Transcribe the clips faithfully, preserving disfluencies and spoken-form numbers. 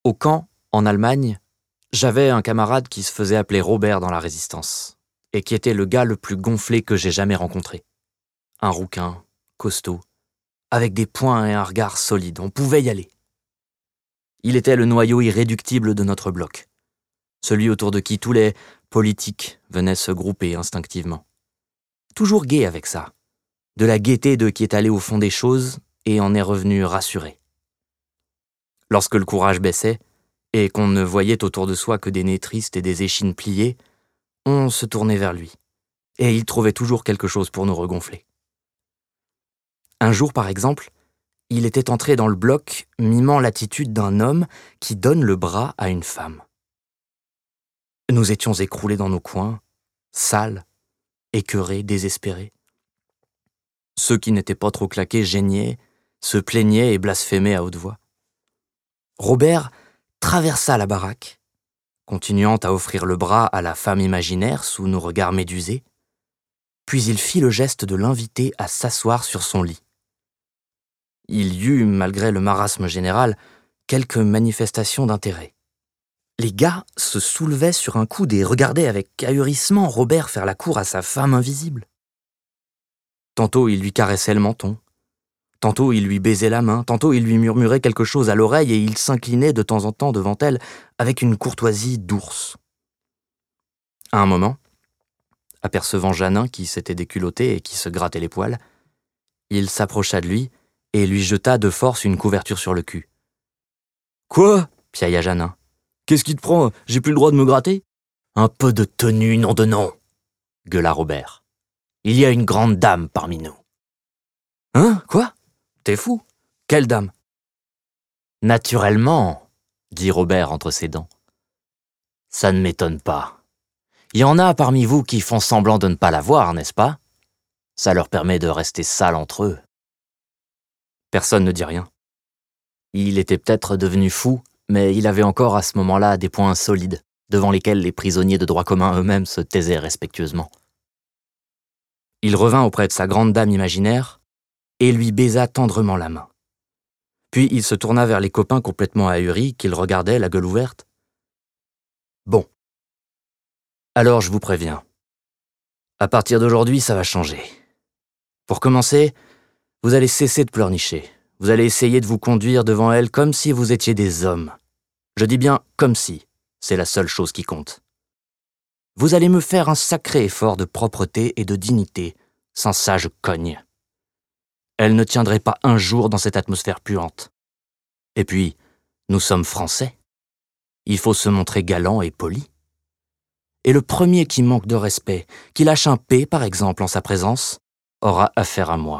Au camp, en Allemagne, j'avais un camarade qui se faisait appeler Robert dans la résistance, et qui était le gars le plus gonflé que j'ai jamais rencontré. Un rouquin, costaud, avec des poings et un regard solide, on pouvait y aller. Il était le noyau irréductible de notre bloc, celui autour de qui tous les politiques venaient se grouper instinctivement. Toujours gai avec ça, de la gaieté de qui est allé au fond des choses et en est revenu rassuré. Lorsque le courage baissait, et qu'on ne voyait autour de soi que des nez tristes et des échines pliées, on se tournait vers lui, et il trouvait toujours quelque chose pour nous regonfler. Un jour, par exemple, il était entré dans le bloc mimant l'attitude d'un homme qui donne le bras à une femme. Nous étions écroulés dans nos coins, sales, écœurés, désespérés. Ceux qui n'étaient pas trop claqués geignait, se plaignaient et blasphémaient à haute voix. Robert traversa la baraque, continuant à offrir le bras à la femme imaginaire sous nos regards médusés, puis il fit le geste de l'inviter à s'asseoir sur son lit. Il y eut, malgré le marasme général, quelques manifestations d'intérêt. Les gars se soulevaient sur un coude et regardaient avec ahurissement Robert faire la cour à sa femme invisible. Tantôt il lui caressait le menton, tantôt il lui baisait la main, tantôt il lui murmurait quelque chose à l'oreille et il s'inclinait de temps en temps devant elle avec une courtoisie d'ours. À un moment, apercevant Jeannin qui s'était déculotté et qui se grattait les poils, il s'approcha de lui et lui jeta de force une couverture sur le cul. « Quoi ?» piailla Jeannin. « Qu'est-ce qui te prend ? J'ai plus le droit de me gratter ?»« Un peu de tenue, nom de nom !» gueula Robert. « Il y a une grande dame parmi nous. »« Hein ? Quoi ? T'es fou ? Quelle dame ?»« Naturellement, » dit Robert entre ses dents. « Ça ne m'étonne pas. Il y en a parmi vous qui font semblant de ne pas la voir, n'est-ce pas ? Ça leur permet de rester sales entre eux. » Personne ne dit rien. Il était peut-être devenu fou, mais il avait encore à ce moment-là des poings solides, devant lesquels les prisonniers de droit commun eux-mêmes se taisaient respectueusement. Il revint auprès de sa grande dame imaginaire et lui baisa tendrement la main. Puis il se tourna vers les copains complètement ahuris qu'ils regardaient la gueule ouverte. « Bon. Alors je vous préviens. À partir d'aujourd'hui, ça va changer. Pour commencer, vous allez cesser de pleurnicher. Vous allez essayer de vous conduire devant elle comme si vous étiez des hommes. Je dis bien comme si, c'est la seule chose qui compte. Vous allez me faire un sacré effort de propreté et de dignité, sans ça je cogne. Elle ne tiendrait pas un jour dans cette atmosphère puante. Et puis, nous sommes français. Il faut se montrer galant et poli. Et le premier qui manque de respect, qui lâche un P par exemple en sa présence, aura affaire à moi. »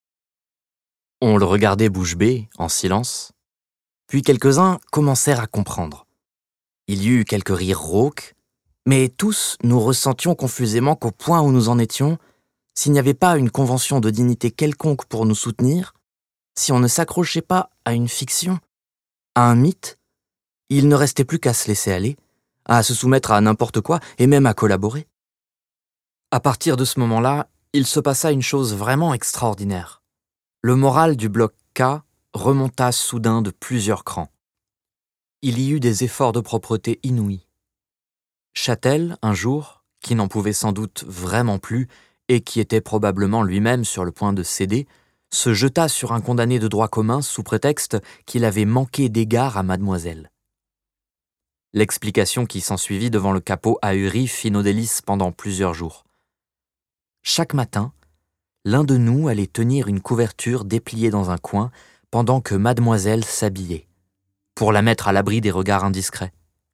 On le regardait bouche bée, en silence. Puis quelques-uns commencèrent à comprendre. Il y eut quelques rires rauques, mais tous nous ressentions confusément qu'au point où nous en étions, s'il n'y avait pas une convention de dignité quelconque pour nous soutenir, si on ne s'accrochait pas à une fiction, à un mythe, il ne restait plus qu'à se laisser aller, à se soumettre à n'importe quoi et même à collaborer. À partir de ce moment-là, il se passa une chose vraiment extraordinaire. Le moral du bloc K remonta soudain de plusieurs crans. Il y eut des efforts de propreté inouïs. Châtel, un jour, qui n'en pouvait sans doute vraiment plus et qui était probablement lui-même sur le point de céder, se jeta sur un condamné de droit commun sous prétexte qu'il avait manqué d'égard à mademoiselle. L'explication qui s'ensuivit devant le capot ahuri fit nos délices pendant plusieurs jours. Chaque matin, l'un de nous allait tenir une couverture dépliée dans un coin pendant que mademoiselle s'habillait, pour la mettre à l'abri des regards indiscrets.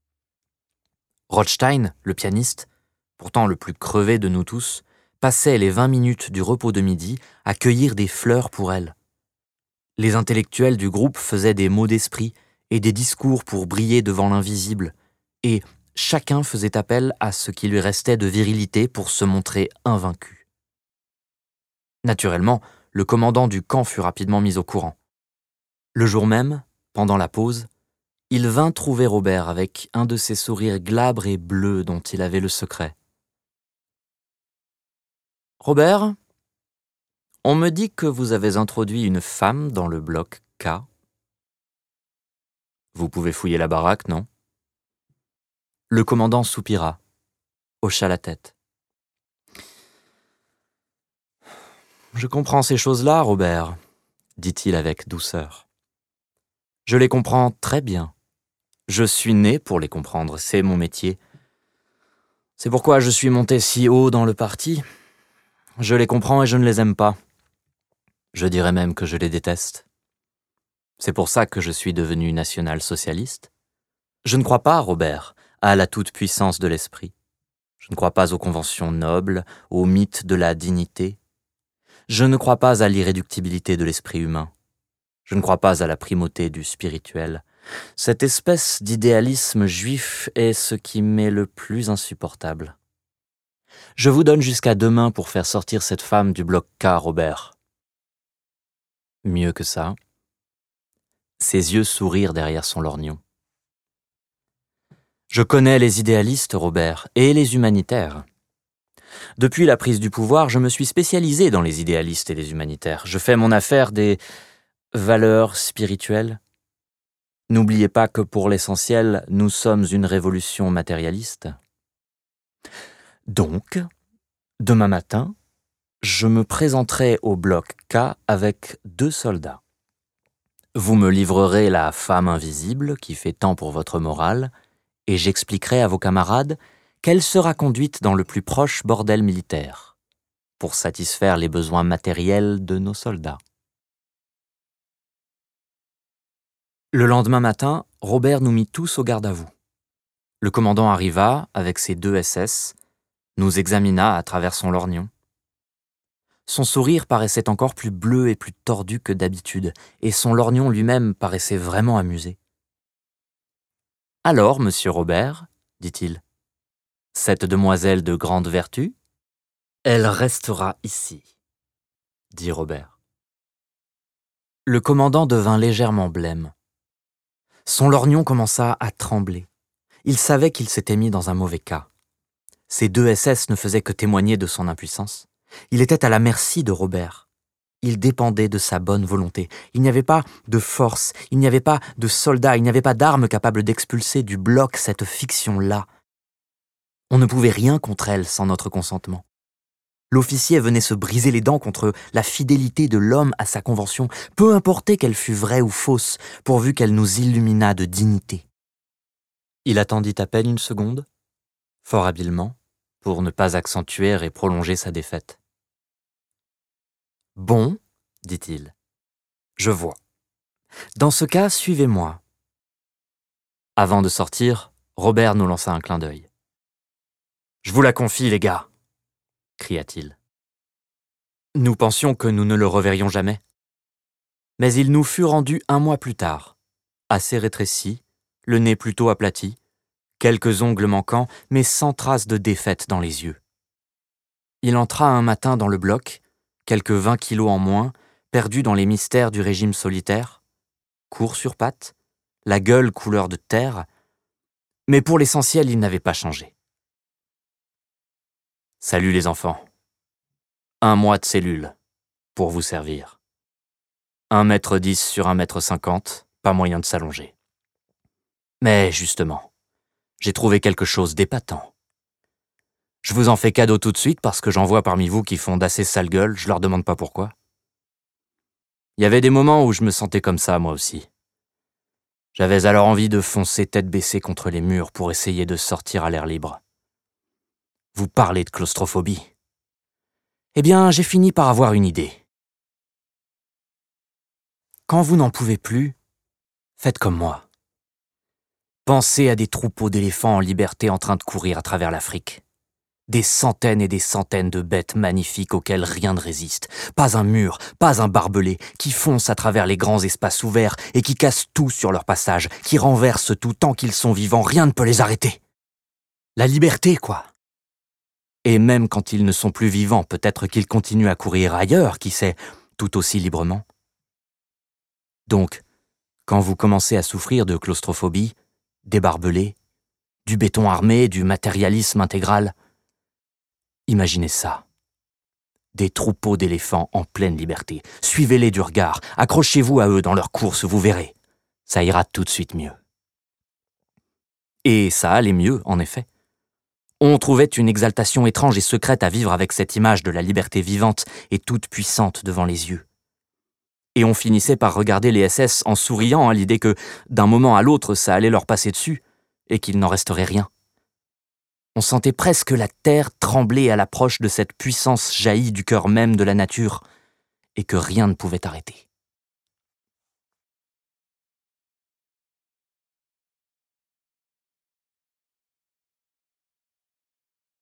Rothstein, le pianiste, pourtant le plus crevé de nous tous, passait les vingt minutes du repos de midi à cueillir des fleurs pour elle. Les intellectuels du groupe faisaient des mots d'esprit et des discours pour briller devant l'invisible, et chacun faisait appel à ce qui lui restait de virilité pour se montrer invaincu. Naturellement, le commandant du camp fut rapidement mis au courant. Le jour même, pendant la pause, il vint trouver Robert avec un de ces sourires glabres et bleus dont il avait le secret. « Robert, on me dit que vous avez introduit une femme dans le bloc K. » Vous pouvez fouiller la baraque, non ? Le commandant soupira, hocha la tête. Je comprends ces choses-là, Robert, dit-il avec douceur. Je les comprends très bien. Je suis né pour les comprendre, c'est mon métier. C'est pourquoi je suis monté si haut dans le parti. Je les comprends et je ne les aime pas. Je dirais même que je les déteste. C'est pour ça que je suis devenu national-socialiste. Je ne crois pas, Robert, à la toute-puissance de l'esprit. Je ne crois pas aux conventions nobles, au mythe de la dignité. Je ne crois pas à l'irréductibilité de l'esprit humain. Je ne crois pas à la primauté du spirituel. Cette espèce d'idéalisme juif est ce qui m'est le plus insupportable. Je vous donne jusqu'à demain pour faire sortir cette femme du bloc K, Robert. Mieux que ça. Ses yeux sourirent derrière son lorgnon. Je connais les idéalistes, Robert, et les humanitaires. Depuis la prise du pouvoir, je me suis spécialisé dans les idéalistes et les humanitaires. Je fais mon affaire des valeurs spirituelles. N'oubliez pas que pour l'essentiel, nous sommes une révolution matérialiste. Donc, demain matin, je me présenterai au bloc K avec deux soldats. Vous me livrerez la femme invisible qui fait tant pour votre morale, et j'expliquerai à vos camarades qu'elle sera conduite dans le plus proche bordel militaire, pour satisfaire les besoins matériels de nos soldats. Le lendemain matin, Robert nous mit tous au garde à vous. Le commandant arriva avec ses deux S S, nous examina à travers son lorgnon. Son sourire paraissait encore plus bleu et plus tordu que d'habitude, et son lorgnon lui-même paraissait vraiment amusé. « Alors, monsieur Robert, dit-il, cette demoiselle de grande vertu, elle restera ici, dit Robert. Le commandant devint légèrement blême. Son lorgnon commença à trembler. Il savait qu'il s'était mis dans un mauvais cas. Ces deux S S ne faisaient que témoigner de son impuissance. Il était à la merci de Robert. Il dépendait de sa bonne volonté. Il n'y avait pas de force, il n'y avait pas de soldats, il n'y avait pas d'armes capables d'expulser du bloc cette fiction-là. On ne pouvait rien contre elle sans notre consentement. L'officier venait se briser les dents contre la fidélité de l'homme à sa convention, peu importait qu'elle fût vraie ou fausse, pourvu qu'elle nous illuminât de dignité. Il attendit à peine une seconde, fort habilement, pour ne pas accentuer et prolonger sa défaite. « Bon, dit-il, je vois. Dans ce cas, suivez-moi. » Avant de sortir, Robert nous lança un clin d'œil. « Je vous la confie, les gars !» cria-t-il. Nous pensions que nous ne le reverrions jamais. Mais il nous fut rendu un mois plus tard, assez rétréci, le nez plutôt aplati, quelques ongles manquants, mais sans trace de défaite dans les yeux. Il entra un matin dans le bloc, quelques vingt kilos en moins, perdu dans les mystères du régime solitaire, court sur pattes, la gueule couleur de terre, mais pour l'essentiel, il n'avait pas changé. « Salut les enfants. Un mois de cellule, pour vous servir. Un mètre dix sur un mètre cinquante, pas moyen de s'allonger. Mais justement, j'ai trouvé quelque chose d'épatant. Je vous en fais cadeau tout de suite parce que j'en vois parmi vous qui font d'assez sale gueule, je leur demande pas pourquoi. Il y avait des moments où je me sentais comme ça, moi aussi. J'avais alors envie de foncer tête baissée contre les murs pour essayer de sortir à l'air libre. Vous parlez de claustrophobie. Eh bien, j'ai fini par avoir une idée. Quand vous n'en pouvez plus, faites comme moi. Pensez à des troupeaux d'éléphants en liberté en train de courir à travers l'Afrique. Des centaines et des centaines de bêtes magnifiques auxquelles rien ne résiste. Pas un mur, pas un barbelé, qui foncent à travers les grands espaces ouverts et qui cassent tout sur leur passage, qui renversent tout tant qu'ils sont vivants, rien ne peut les arrêter. La liberté, quoi. Et même quand ils ne sont plus vivants, peut-être qu'ils continuent à courir ailleurs, qui sait, tout aussi librement. Donc, quand vous commencez à souffrir de claustrophobie, des barbelés, du béton armé, du matérialisme intégral, imaginez ça. Des troupeaux d'éléphants en pleine liberté. Suivez-les du regard, accrochez-vous à eux dans leur course, vous verrez. Ça ira tout de suite mieux. Et ça allait mieux, en effet. On trouvait une exaltation étrange et secrète à vivre avec cette image de la liberté vivante et toute puissante devant les yeux. Et on finissait par regarder les S S en souriant à l'idée que, d'un moment à l'autre, ça allait leur passer dessus, et qu'il n'en resterait rien. On sentait presque la terre trembler à l'approche de cette puissance jaillie du cœur même de la nature, et que rien ne pouvait arrêter.